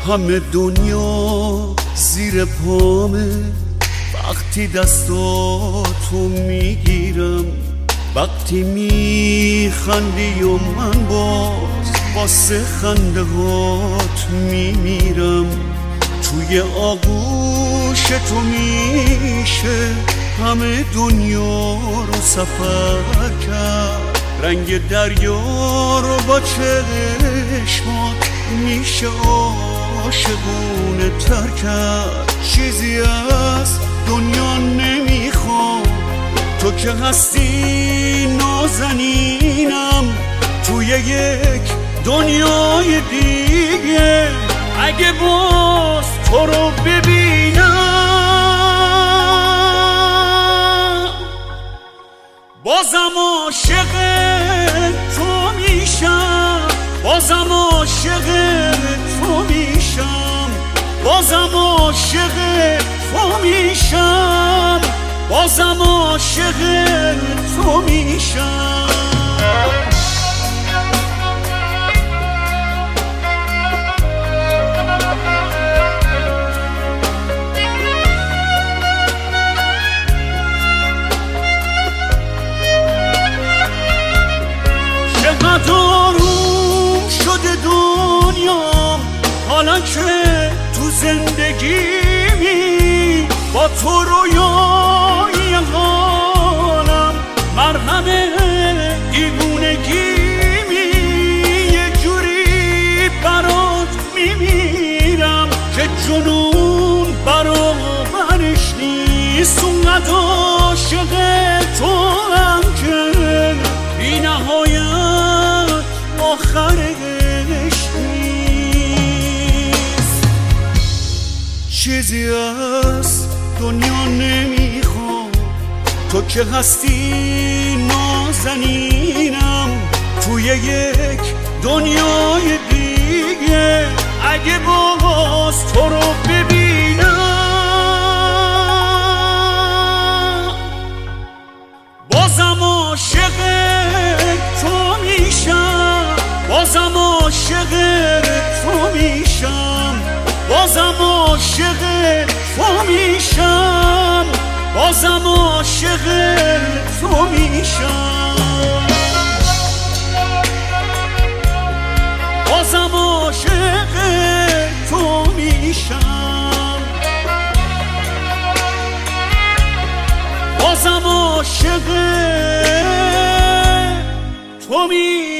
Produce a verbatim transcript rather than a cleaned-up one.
همه دنیا زیر پامه وقتی دستاتو میگیرم، وقتی میخندی و من باز واسه خنده هات میمیرم. توی آغوش تو میشه همه دنیا رو سفر کرد، رنگ دریا رو با چشمات میشه عاشقونه تر کرد. چیزی از دنیا نمیخوام، تو که هستی نازنینم توی یک دنیای دیگه. اگه باز تو رو ببینم بازم عاشق تو میشم، بازم عاشق تو میشم، بازم عاشق تو میشم، بازم عاشق تو میشم. چقدر آروم شده دنیا حالا که تو زندگیمی، با تو رویای حالم مرهم دیوونگیمی. یه جوری برات میمیرم که جنون برابرش نیست. اونقدر عاشق تو هم که بی نهایت آخرش نیست. چیزی از دنیا نمیخوام، تو که هستی نازنینم توی یک دنیای دیگه. اگه باز تو رو ببینم بازم عاشق تو میشم، بازم عاشق تو میشم، بازم عاشق تو میشم، بازم عاشق تو میشم، بازم عاشق تو میشم، بازم عاشق تو میشم.